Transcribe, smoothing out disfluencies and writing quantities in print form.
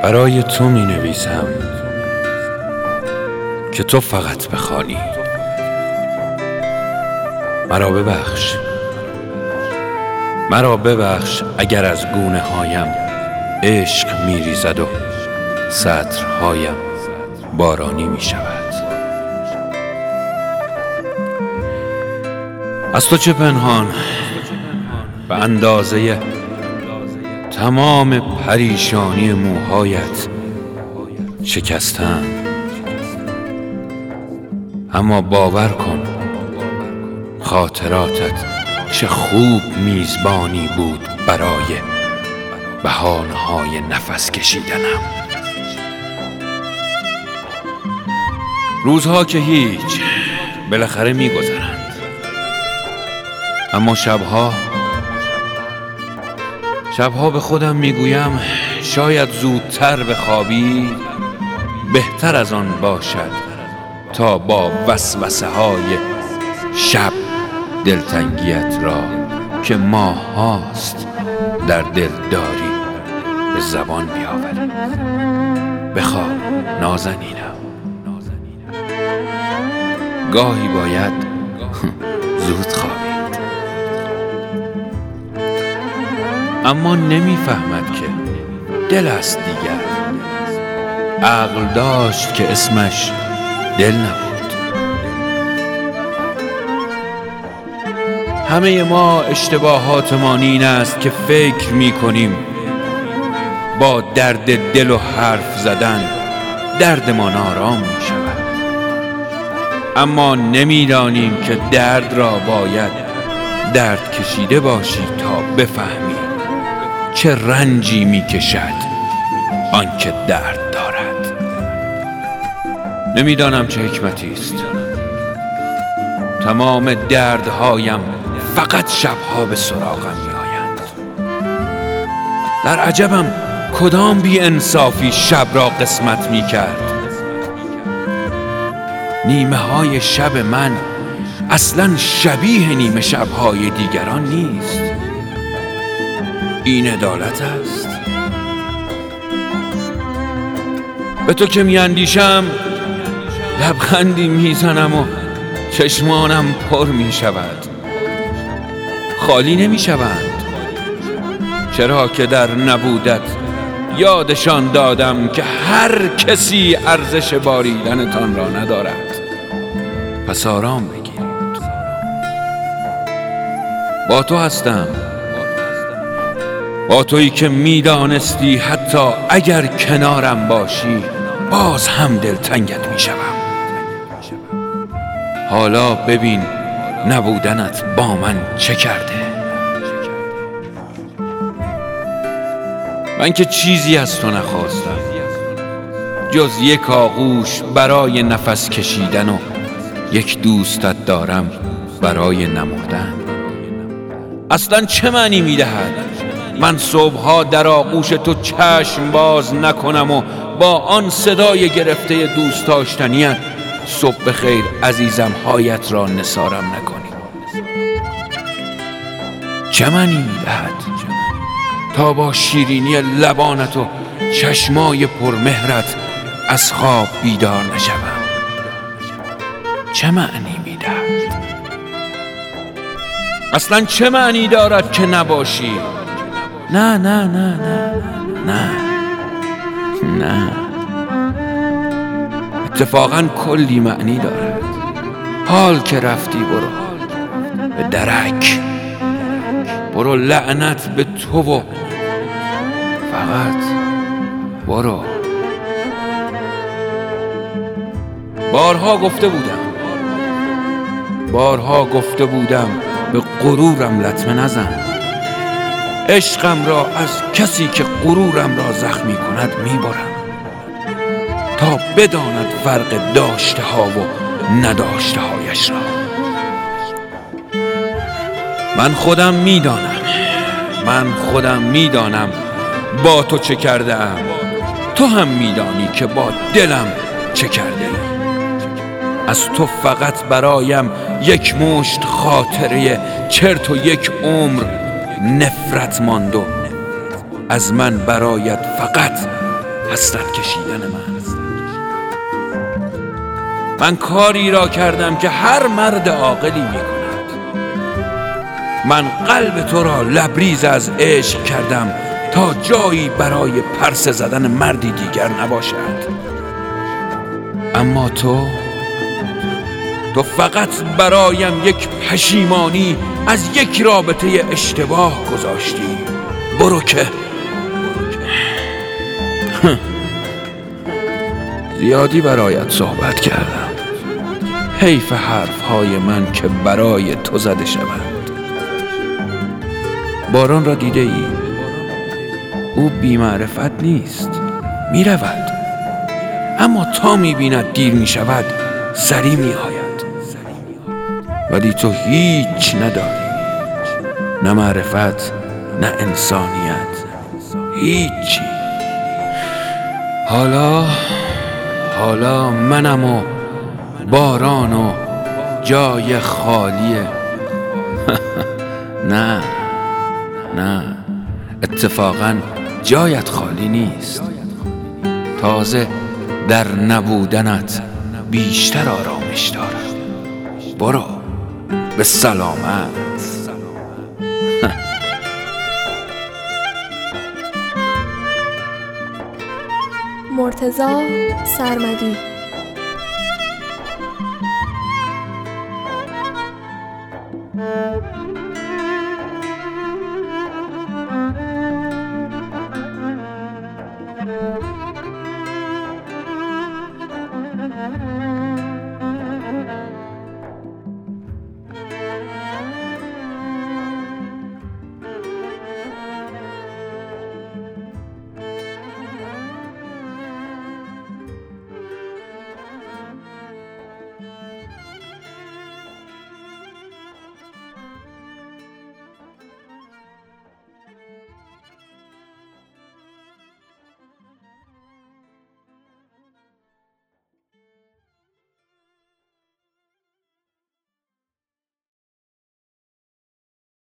برای تو می نویسم که تو فقط بخوانی. مرا ببخش اگر از گونه هایم عشق می ریزد و سطرهایم بارانی می شود. از تو چه پنهان به اندازه تمام پریشانی موهایت شکستم، اما باور کن خاطراتت چه خوب میزبانی بود برای بهانه‌های نفس کشیدنم. روزها که هیچ بالاخره میگذرند، اما شبها به خودم میگویم شاید زودتر بخوابی بهتر از آن باشد تا با وسوسه های شب دلتنگیت را که ماه هاست در دل داری به زبان بیاوری. بخواب نازنینم، گاهی باید زود خوابید. اما نمیفهمد که دل است دیگر. عقل داشت که اسمش دل نبود. همه ما اشتباهاتمان این است که فکر می‌کنیم با درد دل و حرف زدن دردمان آرام می‌شود، اما نمی‌دانیم که درد را باید درد کشیده باشی تا بفهمی چه رنجی می‌کشد آنکه درد دارد. نمی‌دانم چه حکمتی است. تمام دردهایم فقط شبها به سراغم می‌آیند. در عجبم کدام بی انصافی شب را قسمت می‌کرد. نیمه های شب من اصلاً شبیه نیمه شب‌های دیگران نیست. این عدالت است. به تو که میاندیشم لبخندی میزنم و چشمانم پر میشود. خالی نمیشوند، چرا که در نبودت یادشان دادم که هر کسی ارزش باریدنتان را ندارد. پس آرام بگیرید. با تو هستم، با تویی که میدانستی حتی اگر کنارم باشی باز هم دلتنگت میشوم. حالا ببین نبودنت با من چه کرده. من که چیزی از تو نخواستم جز یک آغوش برای نفس کشیدن و یک دوستت دارم برای نمردن. اصلا چه معنی میدهد من صبحها در آغوش تو چشم باز نکنم و با آن صدای گرفته دوست داشتنیت صبح بخیر عزیزم هایت را نثارم نکنی؟ چه معنی میدهد تا با شیرینی لبانت و چشمای پرمهرت از خواب بیدار نشوم؟ چه معنی میدهد؟ اصلا چه معنی دارد که نباشی؟ نه نه نه نه نه نه، اتفاقا کلی معنی دارد. حال که رفتی برو به درک، برو لعنت به تو و فقط برو. بارها گفته بودم به غرورم لطمه نزن. عشقم را از کسی که غرورم را زخمی کند میبرم تا بداند فرق داشته ها و نداشته هایش را. من خودم میدانم با تو چه کرده ام. تو هم میدانی که با دلم چه کرده ای. از تو فقط برایم یک مشت خاطره چرت و یک عمر نفرت ماند و از من برایت فقط حسرت کشیدن من کاری را کردم که هر مرد عاقلی می‌کند. من قلب تو را لبریز از عشق کردم تا جایی برای پرسه زدن مردی دیگر نباشد. اما تو فقط برایم یک پشیمانی از یک رابطه اشتباه گذاشتی. برو که زیادی برایت صحبت کردم. حیف حرفهای من که برای تو زده شود. باران را دیده ای؟ او بی‌معرفت نیست، می رود، اما تا می بیند دیر می شود سری می آید. ولی تو هیچ نداری، نه معرفت نه انسانیت، هیچی. حالا منم و باران و جای خالیه. نه اتفاقا جایت خالی نیست. تازه در نبودنت بیشتر آرامش دارم. برو به سلامت. مرتضی سرمدی.